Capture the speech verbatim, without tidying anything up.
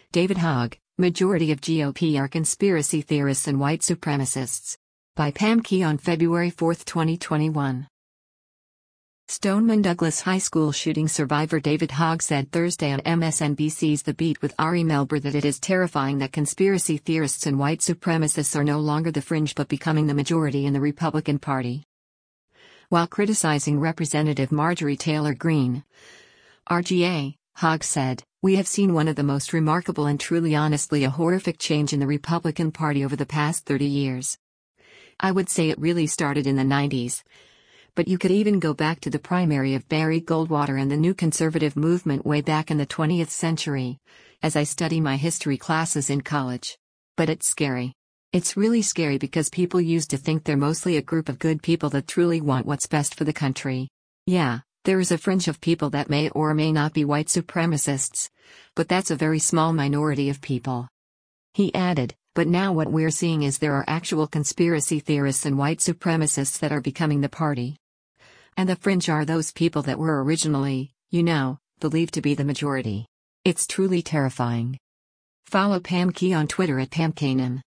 David Hogg, majority of G O P are conspiracy theorists and white supremacists. By Pam Key on February fourth, twenty twenty-one. Stoneman Douglas High School shooting survivor David Hogg said Thursday on M S N B C's The Beat with Ari Melber that it is terrifying that conspiracy theorists and white supremacists are no longer the fringe but becoming the majority in the Republican Party. While criticizing Representative Marjorie Taylor Greene, R G A, Hogg said, "We have seen one of the most remarkable and truly honestly a horrific change in the Republican Party over the past thirty years. I would say it really started in the nineties. But you could even go back to the primary of Barry Goldwater and the new conservative movement way back in the twentieth century, as I study my history classes in college. But it's scary. It's really scary because people used to think they're mostly a group of good people that truly want what's best for the country. Yeah, there is a fringe of people that may or may not be white supremacists, but that's a very small minority of people." He added, "But now what we're seeing is there are actual conspiracy theorists and white supremacists that are becoming the party. And the fringe are those people that were originally, you know, believed to be the majority. It's truly terrifying." Follow Pam Key on Twitter at Pam Kanem.